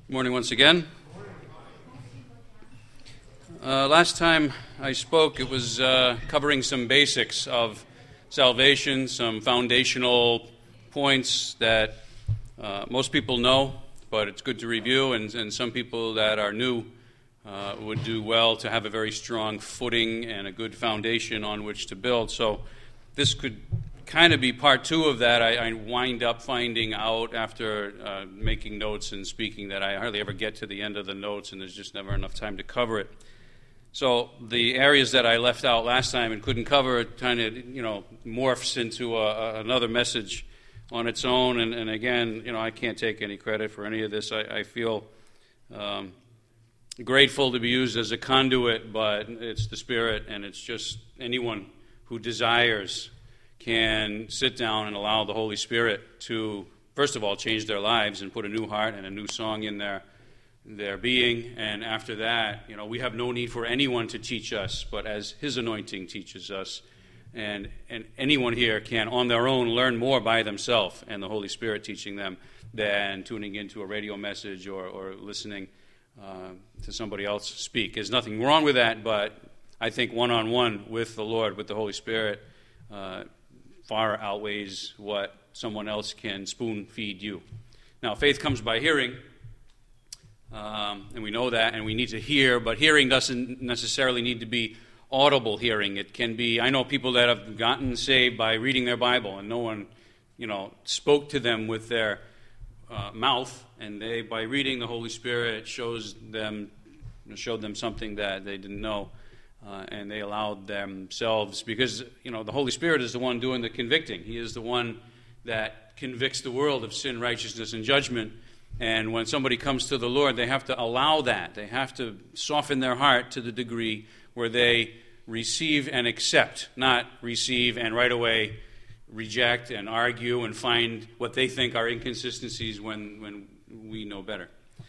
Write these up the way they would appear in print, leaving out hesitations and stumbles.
Good morning once again. Last time I spoke, it was covering some basics of salvation, some foundational points that most people know, but it's good to review, and some people that are new would do well to have a very strong footing and a good foundation on which to build. So this could kind of be part two of that. I wind up finding out after making notes and speaking that I hardly ever get to the end of the notes, and there's just never enough time to cover it. So the areas that I left out last time and couldn't cover it kind of, morphs into another message on its own. And again, I can't take any credit for any of this. I feel grateful to be used as a conduit, but it's the Spirit, and it's just anyone who desires can sit down and allow the Holy Spirit to, first of all, change their lives and put a new heart and a new song in their being. And after that, we have no need for anyone to teach us, but as His anointing teaches us. And anyone here can, on their own, learn more by themselves and the Holy Spirit teaching them than tuning into a radio message or listening to somebody else speak. There's nothing wrong with that, but I think one-on-one with the Lord, with the Holy Spirit, far outweighs what someone else can spoon-feed you. Now, faith comes by hearing, and we know that, and we need to hear, but hearing doesn't necessarily need to be audible hearing. It can be, I know people that have gotten saved by reading their Bible, and no one, spoke to them with their mouth, and they, by reading the Holy Spirit, showed them something that they didn't know. And they allowed themselves, because, the Holy Spirit is the one doing the convicting. He is the one that convicts the world of sin, righteousness, and judgment. And when somebody comes to the Lord, they have to allow that. They have to soften their heart to the degree where they receive and accept, not receive and right away reject and argue and find what they think are inconsistencies when we know better.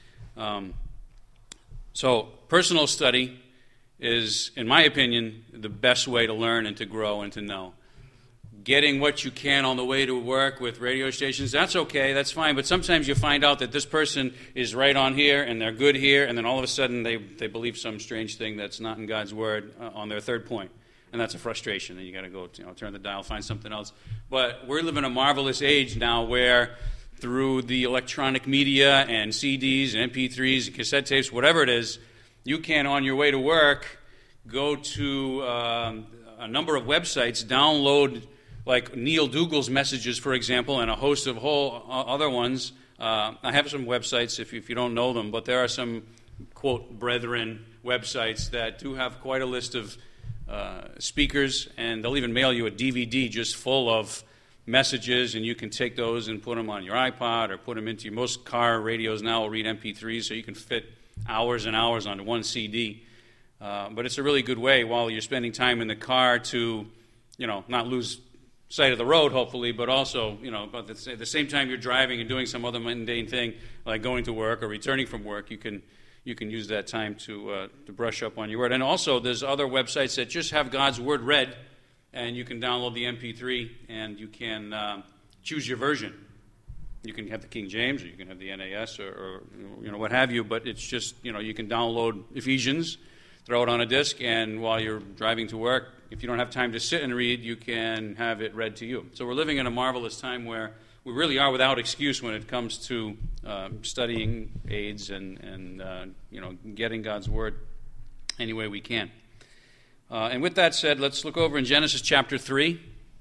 So personal study is, in my opinion, the best way to learn and to grow and to know. Getting what you can on the way to work with radio stations, that's okay, that's fine, but sometimes you find out that this person is right on here and they're good here, and then all of a sudden they believe some strange thing that's not in God's Word on their third point, and that's a frustration, and you got to go turn the dial, find something else. But we're living a marvelous age now where through the electronic media and CDs and MP3s and cassette tapes, whatever it is, you can, on your way to work, go to a number of websites, download like Neil Dougal's messages, for example, and a host of whole other ones. I have some websites if you don't know them, but there are some, quote, brethren websites that do have quite a list of speakers, and they'll even mail you a DVD just full of messages, and you can take those and put them on your iPod or put them into most car radios now will read MP3s, so you can fit hours and hours onto one CD. But it's a really good way while you're spending time in the car to, not lose sight of the road, hopefully, but also, at the same time you're driving and doing some other mundane thing like going to work or returning from work, you can use that time to brush up on your word. And also, there's other websites that just have God's Word read, and you can download the MP3 and you can choose your version. You can have the King James, or you can have the NAS, or what have you. But it's just you can download Ephesians, throw it on a disc, and while you're driving to work, if you don't have time to sit and read, you can have it read to you. So we're living in a marvelous time where we really are without excuse when it comes to studying aids and getting God's Word any way we can. And with that said, let's look over in Genesis chapter 3.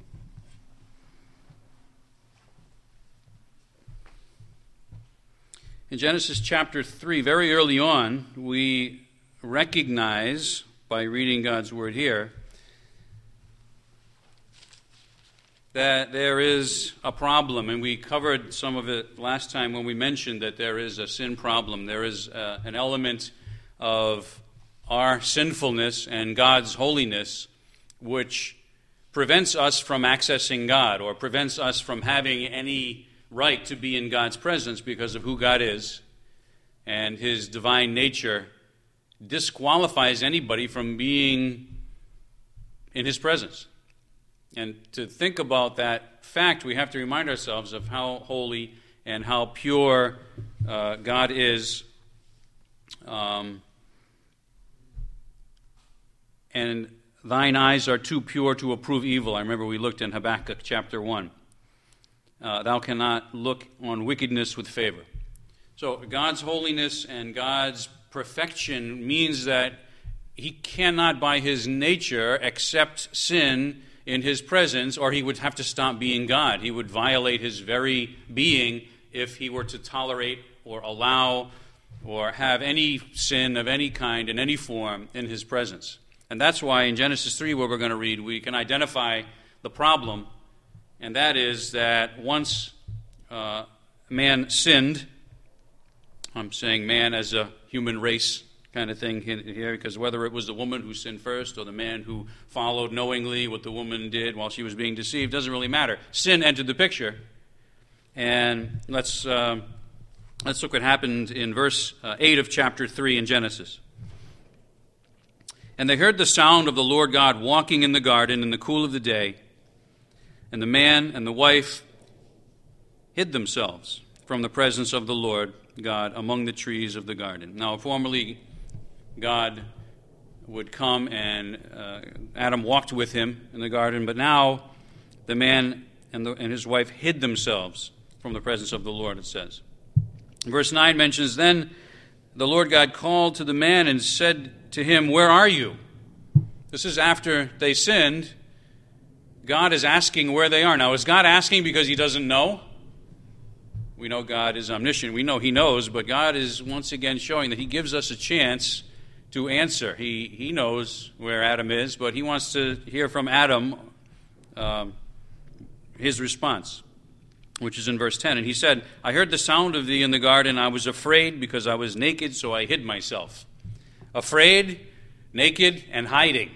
In Genesis chapter 3, very early on, we recognize, by reading God's Word here, that there is a problem, and we covered some of it last time when we mentioned that there is a sin problem. There is an element of our sinfulness and God's holiness which prevents us from accessing God, or prevents us from having any right to be in God's presence because of who God is, and His divine nature disqualifies anybody from being in His presence. And to think about that fact, we have to remind ourselves of how holy and how pure God is And thine eyes are too pure to approve evil. I remember we looked in Habakkuk chapter 1. Thou cannot look on wickedness with favor. So God's holiness and God's perfection means that he cannot by his nature accept sin in his presence, or he would have to stop being God. He would violate his very being if he were to tolerate or allow or have any sin of any kind in any form in his presence. And that's why in Genesis 3, where we're going to read, we can identify the problem, and that is that once man sinned, I'm saying man as a human race kind of thing here, because whether it was the woman who sinned first or the man who followed knowingly what the woman did while she was being deceived, doesn't really matter. Sin entered the picture. And let's look what happened in verse 8 of chapter 3 in Genesis. And they heard the sound of the Lord God walking in the garden in the cool of the day, and the man and the wife hid themselves from the presence of the Lord God among the trees of the garden. Now, formerly God would come and Adam walked with him in the garden, but now the man and his wife hid themselves from the presence of the Lord, it says. Verse 9 mentions, then the Lord God called to the man and said to him, where are you? This is after they sinned. God is asking where they are. Now, is God asking because he doesn't know? We know God is omniscient. We know he knows, but God is once again showing that he gives us a chance to answer. He knows where Adam is, but he wants to hear from Adam his response, which is in verse 10. And he said, I heard the sound of thee in the garden. I was afraid because I was naked, so I hid myself. Afraid, naked, and hiding.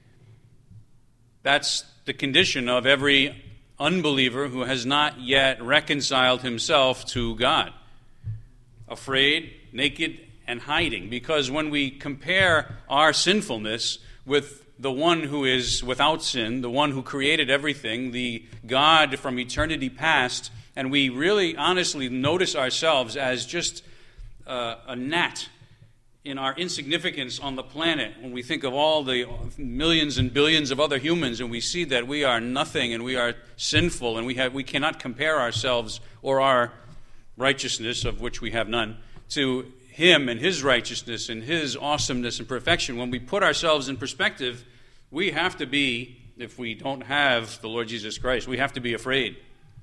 That's the condition of every unbeliever who has not yet reconciled himself to God. Afraid, naked, and hiding. Because when we compare our sinfulness with the one who is without sin, the one who created everything, the God from eternity past, and we really honestly notice ourselves as just a gnat in our insignificance on the planet, when we think of all the millions and billions of other humans, and we see that we are nothing and we are sinful, and we cannot compare ourselves or our righteousness, of which we have none, to him and his righteousness and his awesomeness and perfection. When we put ourselves in perspective, we have to be, if we don't have the Lord Jesus Christ, we have to be afraid.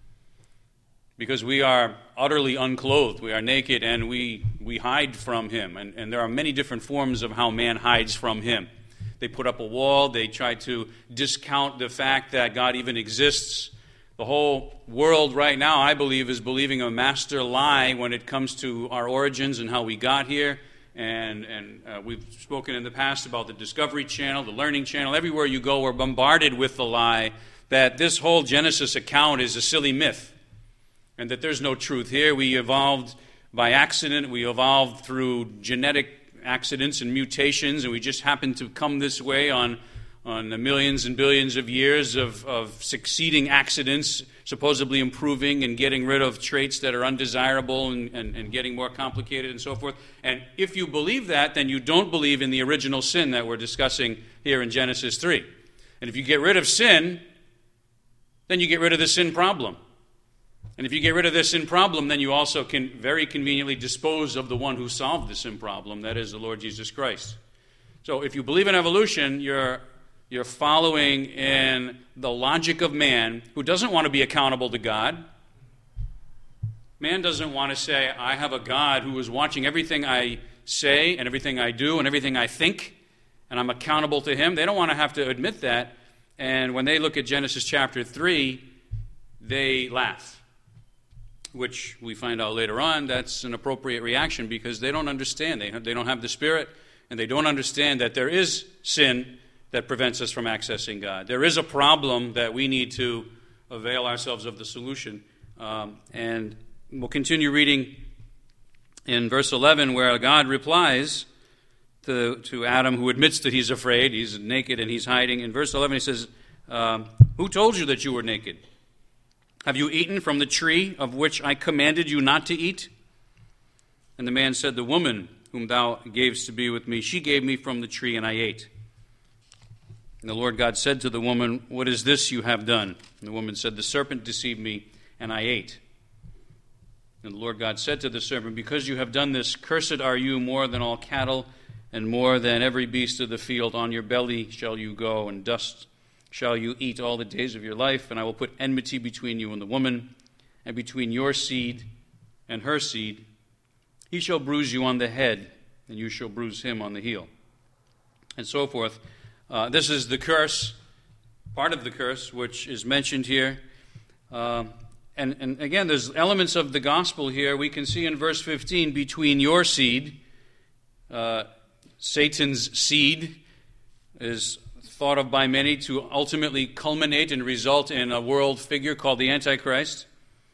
Because we are utterly unclothed, we are naked, and we hide from him. And there are many different forms of how man hides from him. They put up a wall, they try to discount the fact that God even exists. The whole world right now, I believe, is believing a master lie when it comes to our origins and how we got here. And we've spoken in the past about the Discovery Channel, the Learning Channel. Everywhere you go, we're bombarded with the lie that this whole Genesis account is a silly myth, and that there's no truth here. We evolved by accident. We evolved through genetic accidents and mutations, and we just happened to come this way on the millions and billions of years of succeeding accidents, supposedly improving and getting rid of traits that are undesirable and getting more complicated and so forth. And if you believe that, then you don't believe in the original sin that we're discussing here in Genesis 3. And if you get rid of sin, then you get rid of the sin problem. And if you get rid of this sin problem, then you also can very conveniently dispose of the one who solved the sin problem, that is the Lord Jesus Christ. So if you believe in evolution, you're following in the logic of man, who doesn't want to be accountable to God. Man doesn't want to say, I have a God who is watching everything I say and everything I do and everything I think, and I'm accountable to him. They don't want to have to admit that. And when they look at Genesis chapter 3, they laugh, which we find out later on that's an appropriate reaction, because they don't understand. They don't have the Spirit, and they don't understand that there is sin that prevents us from accessing God. There is a problem that we need to avail ourselves of the solution. And we'll continue reading in verse 11, where God replies to Adam, who admits that he's afraid, he's naked and he's hiding. In verse 11 he says, who told you that you were naked? Have you eaten from the tree of which I commanded you not to eat? And the man said, the woman whom thou gavest to be with me, she gave me from the tree, and I ate. And the Lord God said to the woman, what is this you have done? And the woman said, the serpent deceived me, and I ate. And the Lord God said to the serpent, because you have done this, cursed are you more than all cattle, and more than every beast of the field. On your belly shall you go, and dust shall you eat all the days of your life. And I will put enmity between you and the woman, and between your seed and her seed. He shall bruise you on the head, and you shall bruise him on the heel. And so forth. This is the curse, part of the curse, which is mentioned here. And again, there's elements of the gospel here. We can see in verse 15, between your seed, Satan's seed is thought of by many to ultimately culminate and result in a world figure called the Antichrist,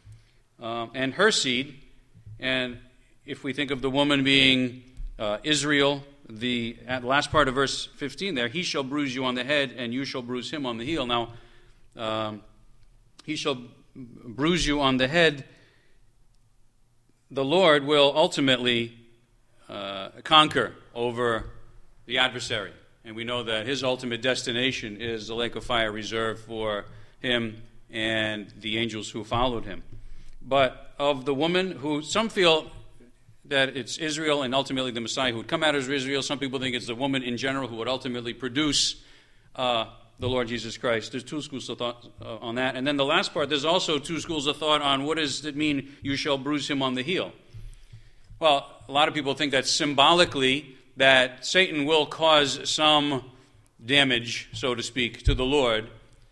and her seed. And if we think of the woman being Israel, the last part of verse 15 there, he shall bruise you on the head, and you shall bruise him on the heel. Now, he shall bruise you on the head. The Lord will ultimately conquer over the adversary. And we know that his ultimate destination is the lake of fire reserved for him and the angels who followed him. But of the woman who, some feel that it's Israel and ultimately the Messiah who would come out as Israel. Some people think it's the woman in general who would ultimately produce the Lord Jesus Christ. There's two schools of thought on that. And then the last part, there's also two schools of thought on what does it mean, you shall bruise him on the heel. Well, a lot of people think that symbolically that Satan will cause some damage, so to speak, to the Lord.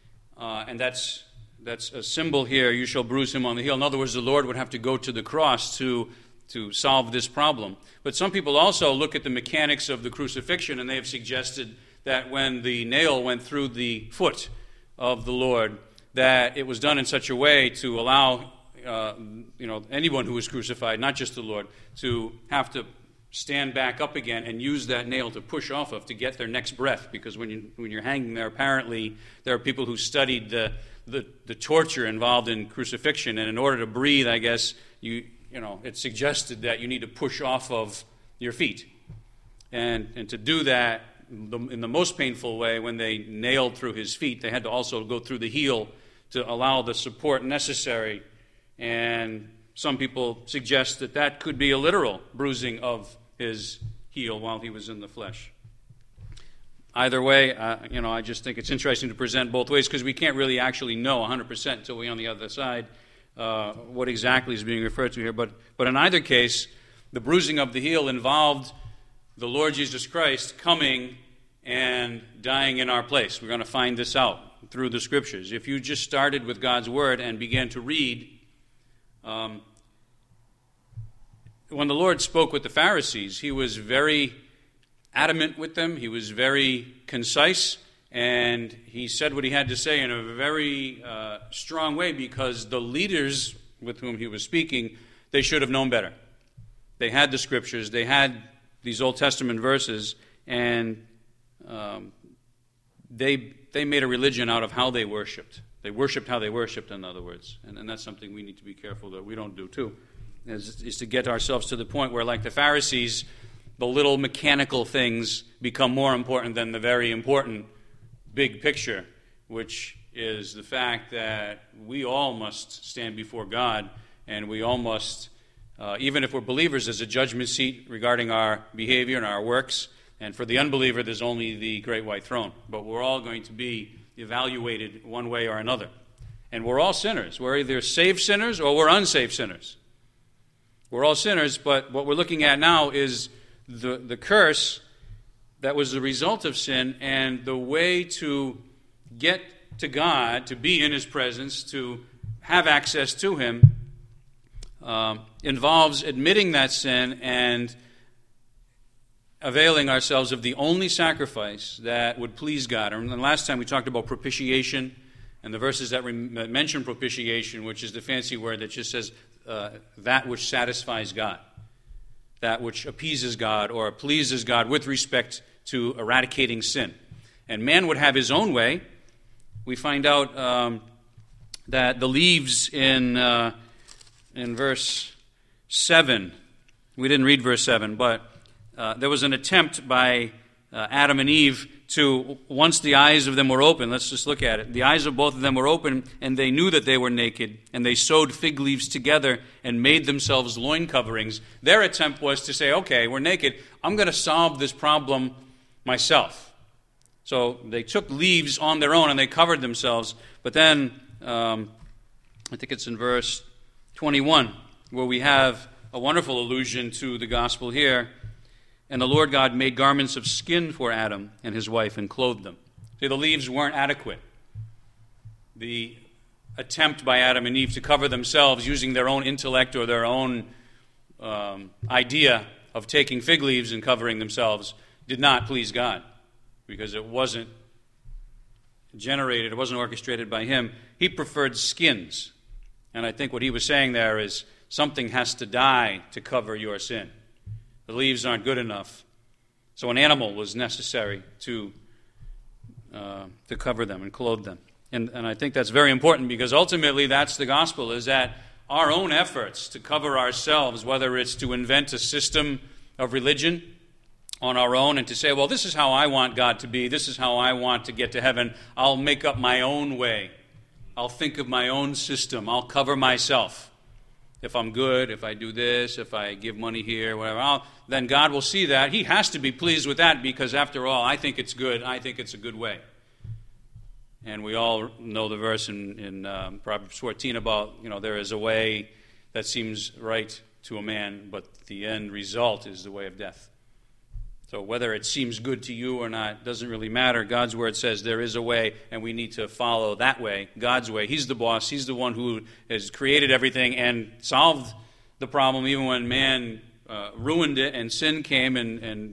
And that's a symbol here, you shall bruise him on the heel. In other words, the Lord would have to go to the cross to solve this problem. But some people also look at the mechanics of the crucifixion, and they have suggested that when the nail went through the foot of the Lord, that it was done in such a way to allow anyone who was crucified, not just the Lord, to have to stand back up again and use that nail to push off of to get their next breath. Because when you're hanging there, apparently there are people who studied the torture involved in crucifixion, and in order to breathe, I guess it's suggested that you need to push off of your feet. And to do that in the most painful way, when they nailed through his feet, they had to also go through the heel to allow the support necessary. And some people suggest that that could be a literal bruising of his heel while he was in the flesh. Either way, I just think it's interesting to present both ways, because we can't really actually know 100% until we're on the other side what exactly is being referred to here. But in either case, the bruising of the heel involved the Lord Jesus Christ coming and dying in our place. We're going to find this out through the Scriptures. If you just started with God's Word and began to read, when the Lord spoke with the Pharisees, he was very adamant with them. He was very concise, and he said what he had to say in a very strong way, because the leaders with whom he was speaking, they should have known better. They had the Scriptures, they had these Old Testament verses, and they made a religion out of how they worshipped. They worshipped how they worshipped, in other words. And that's something we need to be careful that we don't do too, is to get ourselves to the point where, like the Pharisees, the little mechanical things become more important than the very important big picture, which is the fact that we all must stand before God, and we all must, even if we're believers, there's a judgment seat regarding our behavior and our works, and for the unbeliever, there's only the great white throne. But we're all going to be evaluated one way or another. And we're all sinners. We're either saved sinners or we're unsaved sinners. We're all sinners, but what we're looking at now is the curse that was the result of sin, and the way to get to God, to be in his presence, to have access to him, involves admitting that sin and availing ourselves of the only sacrifice that would please God. And last time we talked about propitiation, and the verses that mention propitiation, which is the fancy word that just says that which satisfies God, that which appeases God or pleases God with respect to eradicating sin. And man would have his own way. We find out that the leaves in verse 7, we didn't read verse 7, but there was an attempt by Adam and Eve to, once the eyes of them were open, let's just look at it. The eyes of both of them were open, and they knew that they were naked, and they sewed fig leaves together and made themselves loin coverings. Their attempt was to say, okay, we're naked. I'm going to solve this problem myself. So they took leaves on their own, and they covered themselves. But then, I think it's in verse 21, where we have a wonderful allusion to the gospel here. And the Lord God made garments of skin for Adam and his wife and clothed them. See, the leaves weren't adequate. The attempt by Adam and Eve to cover themselves using their own intellect or their own idea of taking fig leaves and covering themselves did not please God, because it wasn't generated, it wasn't orchestrated by him. He preferred skins. And I think what he was saying there is something has to die to cover your sin. The leaves aren't good enough. So an animal was necessary to cover them and clothe them. And I think that's very important, because ultimately that's the gospel, is that our own efforts to cover ourselves, whether it's to invent a system of religion on our own and to say, well, this is how I want God to be, this is how I want to get to heaven, I'll make up my own way. I'll think of my own system. I'll cover myself. If I'm good, if I do this, if I give money here, whatever, then God will see that. He has to be pleased with that, because after all, I think it's good. I think it's a good way. And we all know the verse in Proverbs 14 about, there is a way that seems right to a man, but the end result is the way of death. So whether it seems good to you or not doesn't really matter. God's word says there is a way, and we need to follow that way, God's way. He's the boss. He's the one who has created everything and solved the problem, even when man ruined it and sin came and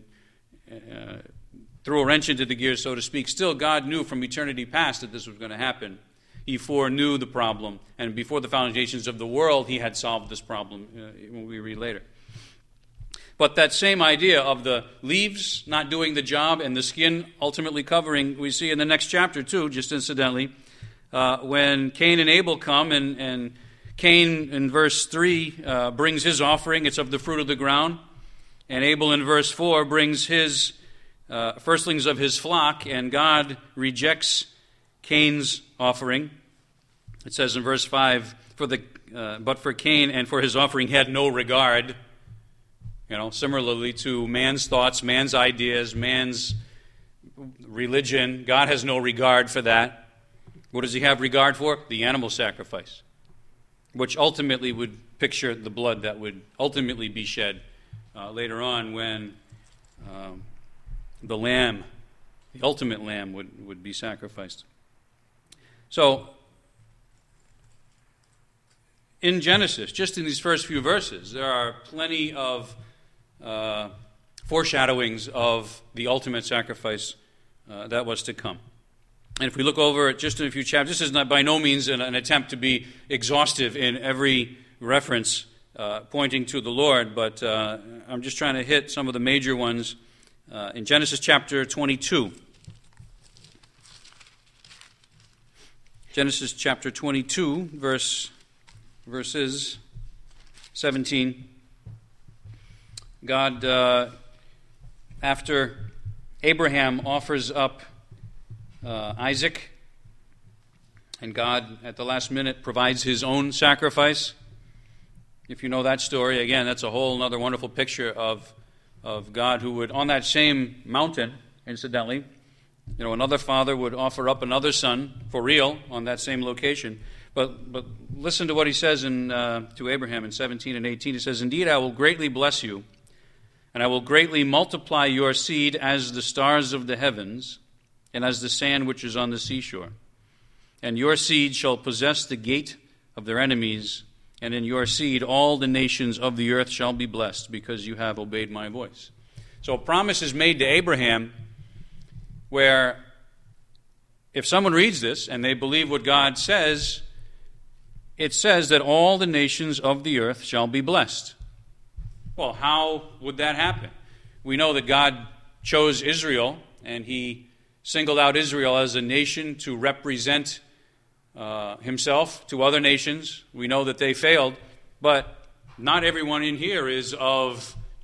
threw a wrench into the gears, so to speak. Still, God knew from eternity past that this was going to happen. He foreknew the problem, and before the foundations of the world, he had solved this problem, when we read later. But that same idea of the leaves not doing the job and the skin ultimately covering, we see in the next chapter too, just incidentally, when Cain and Abel come, and Cain in verse 3 brings his offering, it's of the fruit of the ground, and Abel in verse 4 brings his firstlings of his flock, and God rejects Cain's offering. It says in verse 5, but for Cain and for his offering had no regard. Similarly to man's thoughts, man's ideas, man's religion, God has no regard for that. What does he have regard for? The animal sacrifice, which ultimately would picture the blood that would ultimately be shed later on when the lamb, the ultimate lamb, would be sacrificed. So, in Genesis, just in these first few verses, there are plenty of foreshadowings of the ultimate sacrifice that was to come. And if we look over it just in a few chapters, this is not by no means an attempt to be exhaustive in every reference pointing to the Lord, but I'm just trying to hit some of the major ones in Genesis chapter 22. Genesis chapter 22, verses 17. God, after Abraham offers up Isaac, and God at the last minute provides his own sacrifice. If you know that story, again, that's a whole other wonderful picture of God who would, on that same mountain, incidentally, another father would offer up another son for real on that same location. But listen to what he says to Abraham in 17 and 18. He says, "Indeed, I will greatly bless you, and I will greatly multiply your seed as the stars of the heavens and as the sand which is on the seashore. And your seed shall possess the gate of their enemies, and in your seed all the nations of the earth shall be blessed, because you have obeyed my voice." So a promise is made to Abraham where if someone reads this and they believe what God says, it says that all the nations of the earth shall be blessed. Well, how would that happen? We know that God chose Israel, and he singled out Israel as a nation to represent himself to other nations. We know that they failed, but not everyone in here is of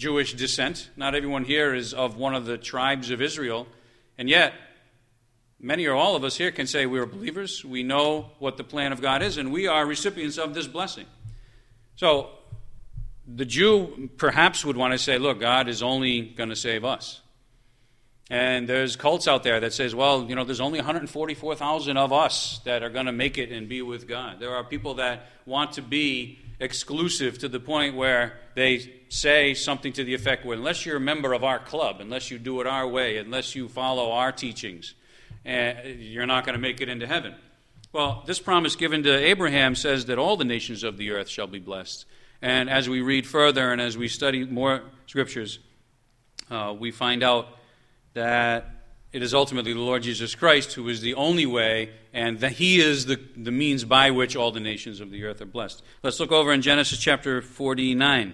Jewish descent. Not everyone here is of one of the tribes of Israel. And yet, many or all of us here can say we are believers. We know what the plan of God is, and we are recipients of this blessing. So, the Jew perhaps would want to say, look, God is only going to save us. And there's cults out there that says, well, there's only 144,000 of us that are going to make it and be with God. There are people that want to be exclusive to the point where they say something to the effect, well, unless you're a member of our club, unless you do it our way, unless you follow our teachings, you're not going to make it into heaven. Well, this promise given to Abraham says that all the nations of the earth shall be blessed. And as we read further and as we study more scriptures, we find out that it is ultimately the Lord Jesus Christ who is the only way, and that he is the means by which all the nations of the earth are blessed. Let's look over in Genesis chapter 49.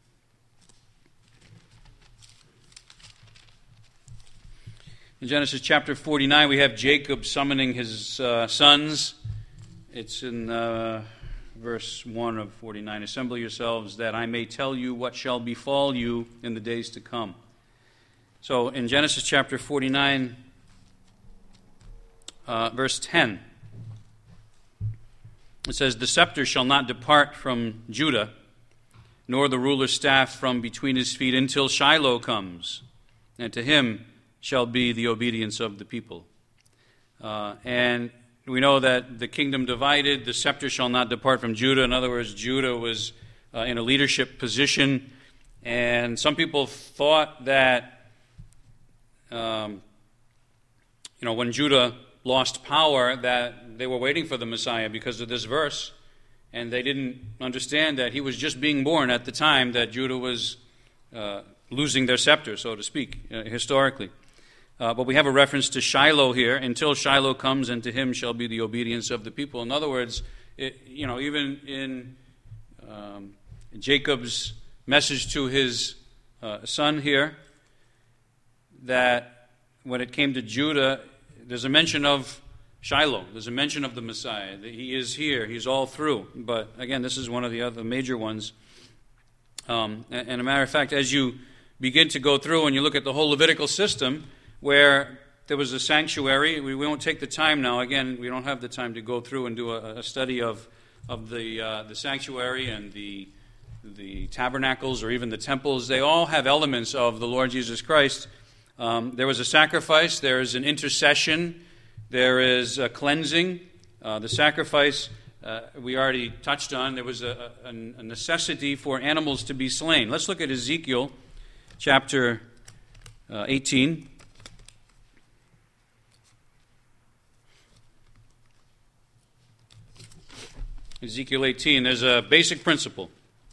In Genesis chapter 49, we have Jacob summoning his sons. It's in verse 1 of 49. Assemble yourselves that I may tell you what shall befall you in the days to come. So in Genesis chapter 49, verse 10, it says, the scepter shall not depart from Judah, nor the ruler's staff from between his feet until Shiloh comes, and to him shall be the obedience of the people. And we know that the kingdom divided, the scepter shall not depart from Judah. In other words, Judah was in a leadership position, and some people thought that when Judah lost power, that they were waiting for the Messiah because of this verse, and they didn't understand that he was just being born at the time that Judah was losing their scepter, so to speak, historically. But we have a reference to Shiloh here. Until Shiloh comes, and to him shall be the obedience of the people. In other words, even in Jacob's message to his son here, that when it came to Judah, there's a mention of Shiloh. There's a mention of the Messiah. He is here. He's all through. But again, this is one of the other major ones. And a matter of fact, as you begin to go through and you look at the whole Levitical system, where there was a sanctuary, we won't take the time now. Again, we don't have the time to go through and do a study of the sanctuary and the tabernacles or even the temples. They all have elements of the Lord Jesus Christ. There was a sacrifice, there is an intercession, there is a cleansing. The sacrifice we already touched on. There was a necessity for animals to be slain. Let's look at Ezekiel chapter 18. Ezekiel 18, there's a basic principle.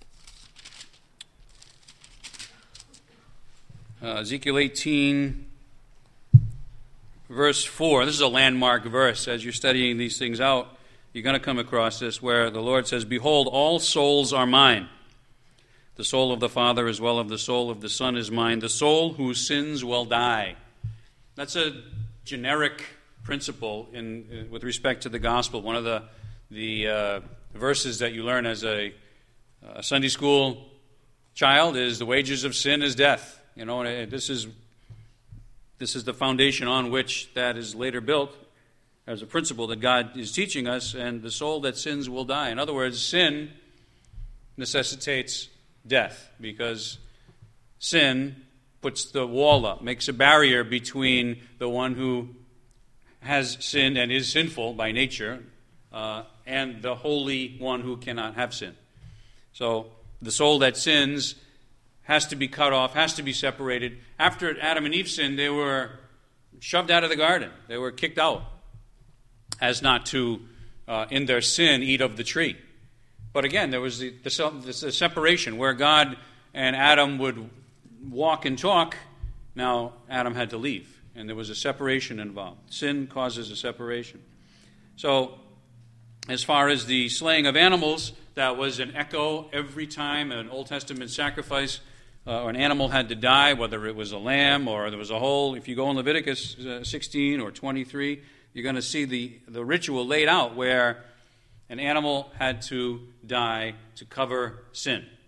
Ezekiel 18, verse 4. This is a landmark verse. As you're studying these things out, you're going to come across this where the Lord says, behold, all souls are mine. The soul of the Father as well as the soul of the Son is mine. The soul whose sins will die. That's a generic principle with respect to the gospel. One of the verses that you learn as a Sunday school child is the wages of sin is death. And this is the foundation on which that is later built as a principle that God is teaching us, and the soul that sins will die. In other words, sin necessitates death because sin puts the wall up, makes a barrier between the one who has sinned and is sinful by nature and the Holy One who cannot have sin. So the soul that sins has to be cut off, has to be separated. After Adam and Eve sinned, they were shoved out of the garden. They were kicked out as not to, in their sin, eat of the tree. But again, there was the separation where God and Adam would walk and talk. Now Adam had to leave, and there was a separation involved. Sin causes a separation. So as far as the slaying of animals, that was an echo every time an Old Testament sacrifice or an animal had to die, whether it was a lamb or there was a whole. If you go in Leviticus 16 or 23, you're going to see the ritual laid out where an animal had to die to cover sin.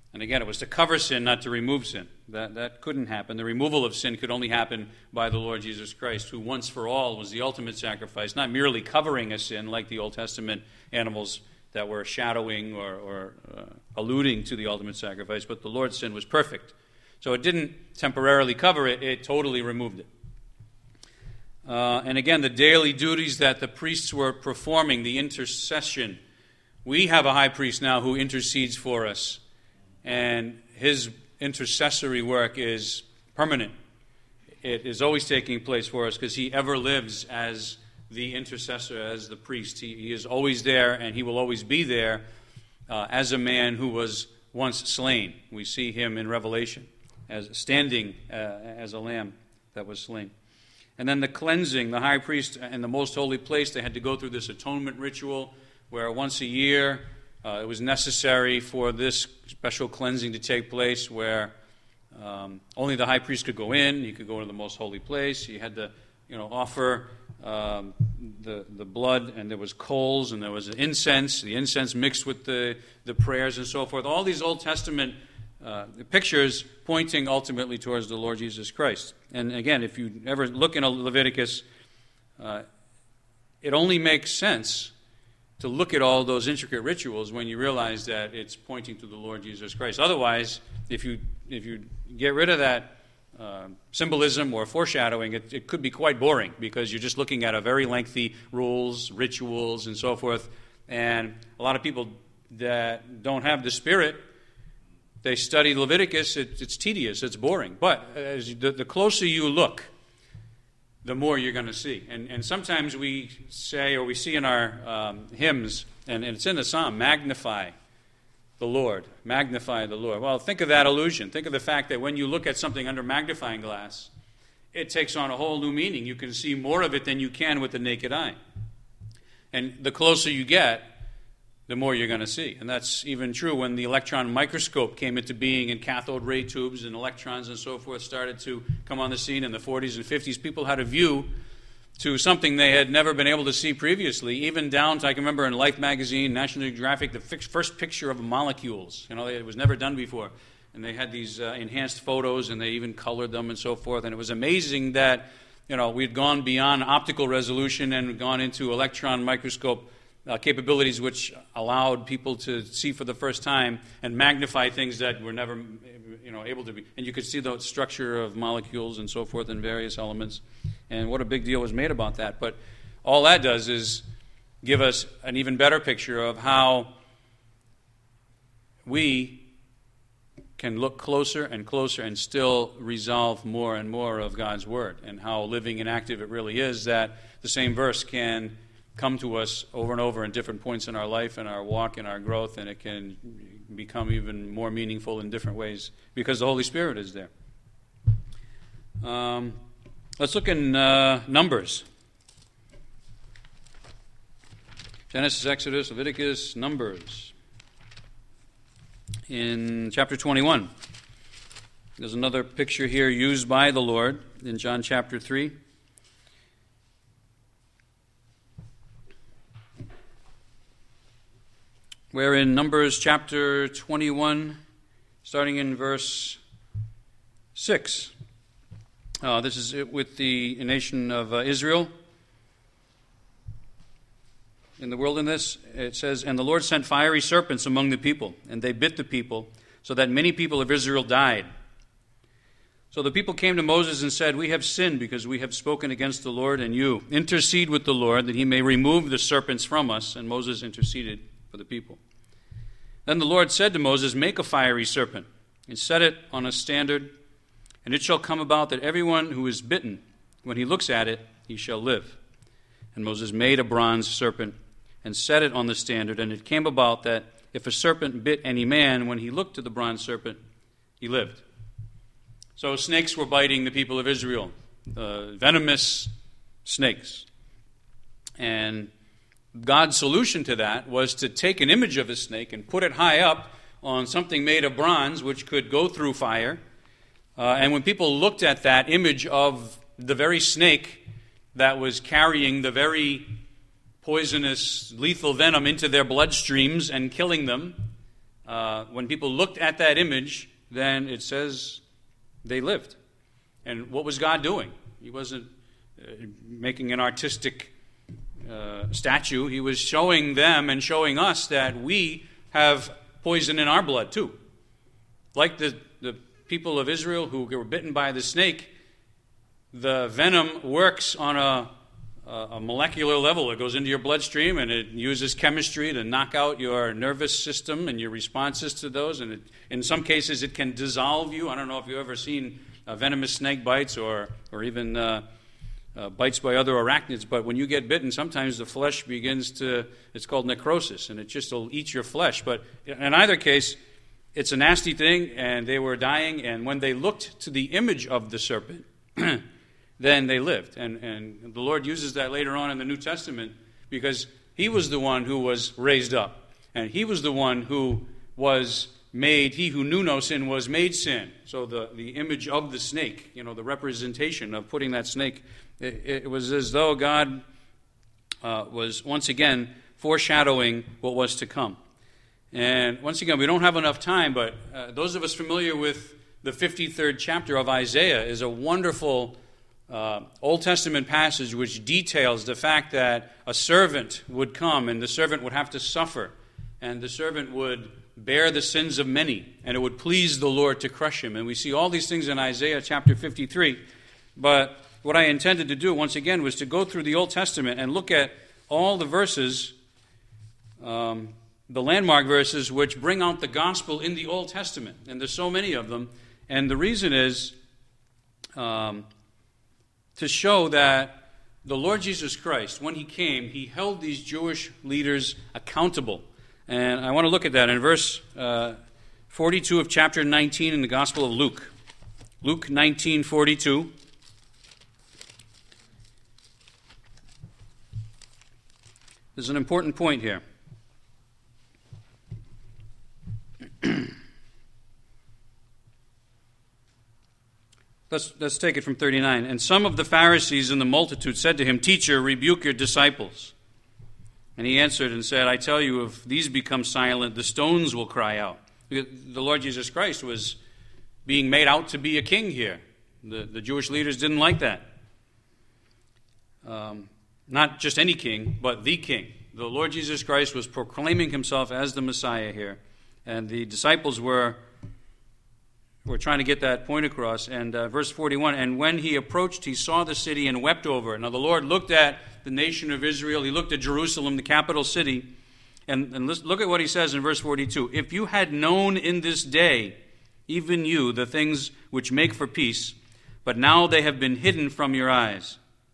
And again, it was to cover sin, not to remove sin. That couldn't happen. The removal of sin could only happen by the Lord Jesus Christ, who once for all was the ultimate sacrifice, not merely covering a sin like the Old Testament animals that were shadowing or alluding to the ultimate sacrifice, but the Lord's sin was perfect. So it didn't temporarily cover it, it totally removed it. And again, the daily duties that the priests were performing, the intercession. We have a high priest now who intercedes for us, and his intercessory work is permanent. It is always taking place for us because he ever lives as the intercessor, as the priest. He is always there, and he will always be there as a man who was once slain. We see him in Revelation as standing as a lamb that was slain. And then the cleansing, the high priest in the most holy place, they had to go through this atonement ritual where once a year it was necessary for this special cleansing to take place, where only the high priest could go in. He could go into the most holy place. He had to offer the blood, and there was coals, and there was incense, the incense mixed with the prayers and so forth. All these Old Testament pictures pointing ultimately towards the Lord Jesus Christ. And again, if you ever look in Leviticus, it only makes sense to look at all those intricate rituals when you realize that it's pointing to the Lord Jesus Christ. Otherwise, if you get rid of that symbolism or foreshadowing, it could be quite boring because you're just looking at a very lengthy rules, rituals, and so forth. And a lot of people that don't have the Spirit, they study Leviticus, it's tedious, it's boring. But the closer you look, the more you're going to see. And sometimes we say, or we see in our hymns, and it's in the psalm, magnify the Lord. Magnify the Lord. Well, think of that illusion. Think of the fact that when you look at something under magnifying glass, it takes on a whole new meaning. You can see more of it than you can with the naked eye. And the closer you get, the more you're going to see. And that's even true when the electron microscope came into being and cathode ray tubes and electrons and so forth started to come on the scene in the 40s and 50s. People had a view to something they had never been able to see previously, even down to, I can remember in Life magazine, National Geographic, the first picture of molecules. It was never done before. And they had these enhanced photos, and they even colored them and so forth. And it was amazing that, we'd gone beyond optical resolution and gone into electron microscope capabilities which allowed people to see for the first time and magnify things that were never able to be. And you could see the structure of molecules and so forth and various elements. And what a big deal was made about that. But all that does is give us an even better picture of how we can look closer and closer and still resolve more and more of God's Word, and how living and active it really is, that the same verse can come to us over and over in different points in our life and our walk and our growth, and it can become even more meaningful in different ways because the Holy Spirit is there. Let's look in Numbers. Genesis, Exodus, Leviticus, Numbers. In chapter 21, there's another picture here used by the Lord in John chapter 3. Where in Numbers chapter 21, starting in verse 6. This is it with the nation of Israel. In the wilderness, it says, "And the Lord sent fiery serpents among the people, and they bit the people, so that many people of Israel died. So the people came to Moses and said, 'We have sinned because we have spoken against the Lord and you. Intercede with the Lord that he may remove the serpents from us.' And Moses interceded for the people. Then the Lord said to Moses, 'Make a fiery serpent and set it on a standard, and it shall come about that everyone who is bitten, when he looks at it, he shall live.' And Moses made a bronze serpent and set it on the standard, and it came about that if a serpent bit any man, when he looked to the bronze serpent, he lived." So snakes were biting the people of Israel, venomous snakes. And God's solution to that was to take an image of a snake and put it high up on something made of bronze, which could go through fire. And when people looked at that image of the very snake that was carrying the very poisonous, lethal venom into their bloodstreams and killing them, when people looked at that image, then it says they lived. And what was God doing? He wasn't making an artistic statue. He was showing them and showing us that we have poison in our blood too. Like the people of Israel who were bitten by the snake, the venom works on a molecular level. It goes into your bloodstream and it uses chemistry to knock out your nervous system and your responses to those. And in some cases it can dissolve you. I don't know if you've ever seen venomous snake bites or even bites by other arachnids, but when you get bitten, sometimes the flesh begins to, it's called necrosis, and it just will eat your flesh. But in either case, it's a nasty thing, and they were dying, and when they looked to the image of the serpent, then they lived. And the Lord uses that later on in the New Testament because he was the one who was raised up, and he was the one who was made, he who knew no sin was made sin. So the image of the snake, the representation of putting that snake, it was as though God was once again foreshadowing what was to come. And once again, we don't have enough time, but those of us familiar with the 53rd chapter of Isaiah is a wonderful Old Testament passage which details the fact that a servant would come and the servant would have to suffer and the servant would bear the sins of many, and it would please the Lord to crush him. And we see all these things in Isaiah chapter 53. But what I intended to do, once again, was to go through the Old Testament and look at all the verses, the landmark verses, which bring out the gospel in the Old Testament. And there's so many of them. And the reason is to show that the Lord Jesus Christ, when he came, he held these Jewish leaders accountable. And I want to look at that in verse 42 of chapter 19 in the Gospel of Luke. Luke 19:42. There's an important point here. Let's take it from 39. And some of the Pharisees in the multitude said to him, "Teacher, rebuke your disciples." And he answered and said, "I tell you, if these become silent, the stones will cry out." The Lord Jesus Christ was being made out to be a king here. The Jewish leaders didn't like that. Not just any king, but the king. The Lord Jesus Christ was proclaiming himself as the Messiah here. And the disciples were trying to get that point across. And verse 41, and when he approached, he saw the city and wept over it. Now the Lord looked at the nation of Israel. He looked at Jerusalem, the capital city. And look at what he says in verse 42. If you had known in this day, even you, the things which make for peace, but now they have been hidden from your eyes.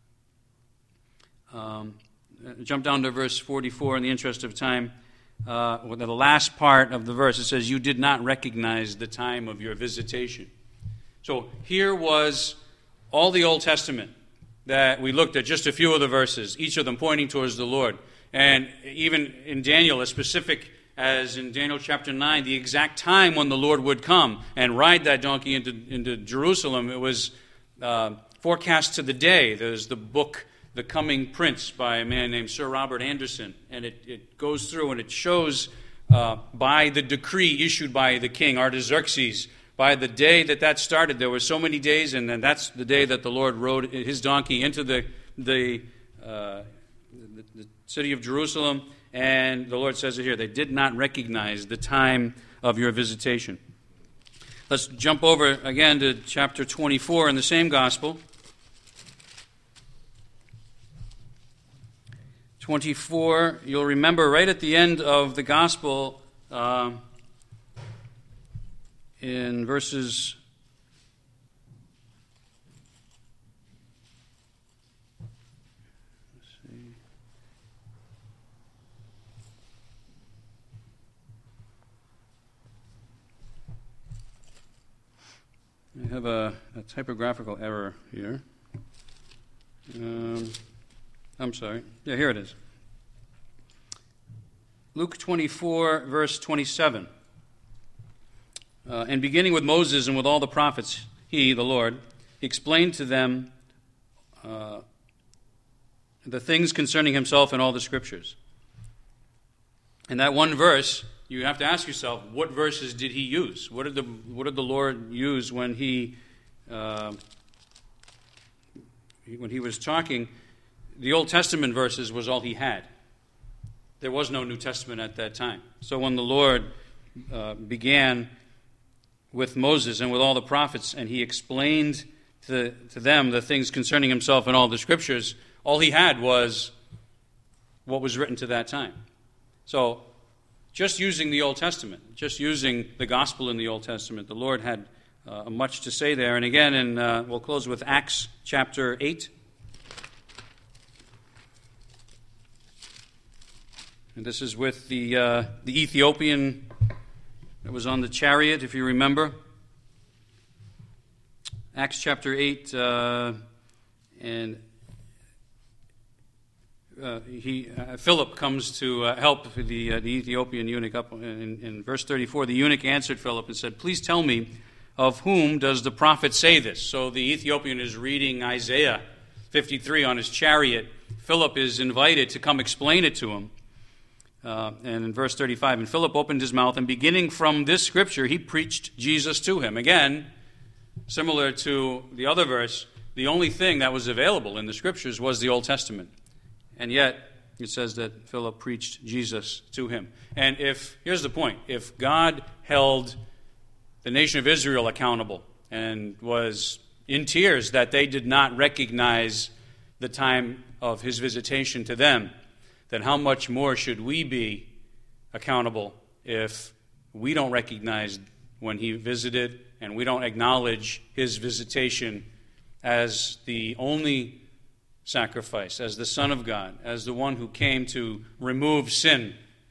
Jump down to verse 44 in the interest of time. The last part of the verse, it says, you did not recognize the time of your visitation. So here was all the Old Testament that we looked at, just a few of the verses, each of them pointing towards the Lord. And even in Daniel, as specific as in Daniel chapter 9, the exact time when the Lord would come and ride that donkey into Jerusalem, it was forecast to the day. There's the book, The Coming Prince, by a man named Sir Robert Anderson. And it goes through and it shows by the decree issued by the king, Artaxerxes, by the day that started, there were so many days, and then that's the day that the Lord rode his donkey into the city of Jerusalem. And the Lord says it here, they did not recognize the time of your visitation. Let's jump over again to chapter 24 in the same gospel. 24, you'll remember right at the end of the gospel, in verses 'I have a typographical error here. I'm sorry. Yeah, here it is. Luke 24, verse 27. And beginning with Moses and with all the prophets, he, the Lord, explained to them the things concerning himself in all the scriptures. And that one verse you have to ask yourself, what verses did he use? What did the Lord use when he was talking? The Old Testament verses was all he had. There was no New Testament at that time. So when the Lord began with Moses and with all the prophets, and he explained to them the things concerning himself in all the Scriptures, all he had was what was written to that time. So just using the Old Testament, just using the gospel in the Old Testament, the Lord had much to say there. And again, we'll close with Acts chapter 8. And this is with the Ethiopian that was on the chariot, if you remember. Acts chapter 8, and Philip comes to help the Ethiopian eunuch up in verse 34. The eunuch answered Philip and said, "Please tell me, of whom does the prophet say this?" So the Ethiopian is reading Isaiah 53 on his chariot. Philip is invited to come explain it to him. And in verse 35, and Philip opened his mouth, and beginning from this scripture, he preached Jesus to him. Again, similar to the other verse, the only thing that was available in the scriptures was the Old Testament. And yet, it says that Philip preached Jesus to him. And here's the point, if God held the nation of Israel accountable and was in tears that they did not recognize the time of his visitation to them, then how much more should we be accountable if we don't recognize when he visited and we don't acknowledge his visitation as the only sacrifice, as the Son of God, as the one who came to remove sin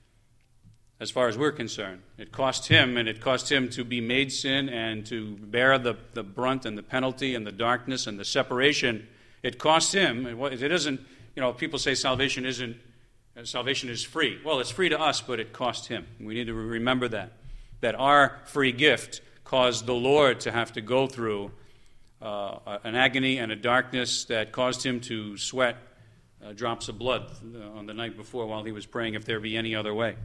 as far as we're concerned. It cost him, and it cost him to be made sin and to bear the brunt and the penalty and the darkness and the separation. It cost him. It isn't, people say salvation is free. Well, it's free to us, but it cost him. We need to remember that our free gift caused the Lord to have to go through an agony and a darkness that caused him to sweat drops of blood on the night before while he was praying, if there be any other way.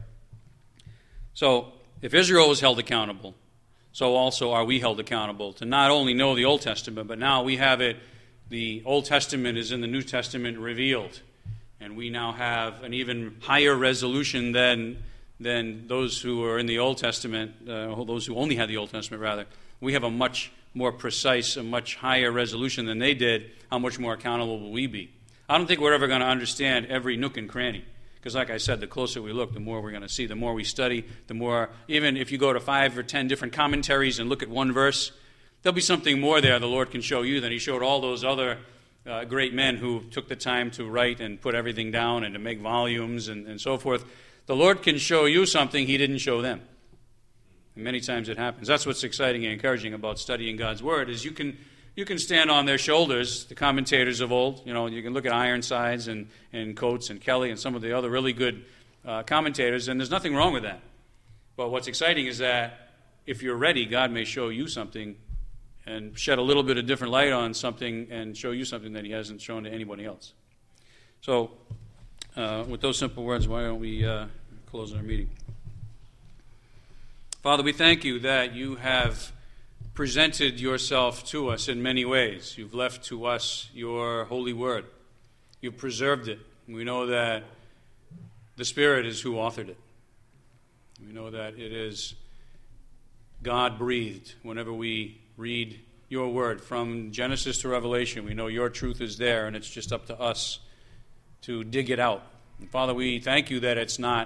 So, if Israel was held accountable, so also are we held accountable to not only know the Old Testament, but now we have it, the Old Testament is in the New Testament revealed. And we now have an even higher resolution than those who are in the Old Testament, those who only had the Old Testament, rather. We have a much more precise, a much higher resolution than they did. How much more accountable will we be? I don't think we're ever going to understand every nook and cranny. Because like I said, the closer we look, the more we're going to see. The more we study, the more, even if you go to 5 or 10 different commentaries and look at one verse, there'll be something more there the Lord can show you than he showed all those other great men who took the time to write and put everything down and to make volumes and so forth. The Lord can show you something he didn't show them. And many times it happens. That's what's exciting and encouraging about studying God's Word, is you can stand on their shoulders, the commentators of old. You can look at Ironsides and Coates and Kelly and some of the other really good commentators, and there's nothing wrong with that. But what's exciting is that if you're ready, God may show you something and shed a little bit of different light on something and show you something that he hasn't shown to anybody else. So, with those simple words, why don't we close our meeting? Father, we thank you that you have presented yourself to us in many ways. You've left to us your holy word. You've preserved it. We know that the Spirit is who authored it. We know that it is God-breathed. Whenever we read your word from Genesis to Revelation, we know your truth is there, and it's just up to us to dig it out. And Father, we thank you that it's not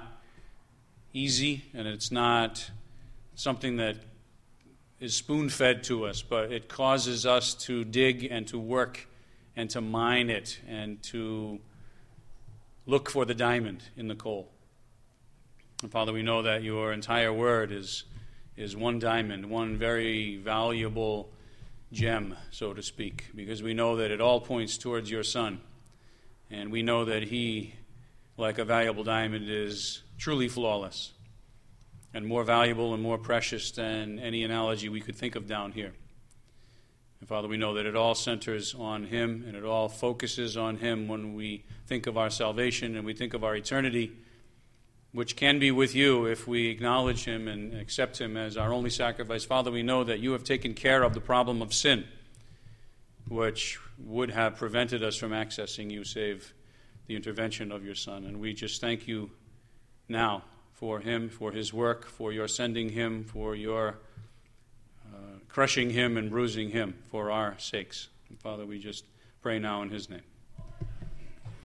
easy and it's not something that is spoon-fed to us, but it causes us to dig and to work and to mine it and to look for the diamond in the coal. And Father, we know that your entire word is one diamond, one very valuable gem, so to speak, because we know that it all points towards your Son. And we know that he, like a valuable diamond, is truly flawless and more valuable and more precious than any analogy we could think of down here. And Father, we know that it all centers on him and it all focuses on him when we think of our salvation and we think of our eternity. which can be with you if we acknowledge him and accept him as our only sacrifice. Father, we know that you have taken care of the problem of sin, which would have prevented us from accessing you, save the intervention of your Son. And we just thank you now for him, for his work, for your sending him, for your crushing him and bruising him for our sakes. And Father, we just pray now in his name.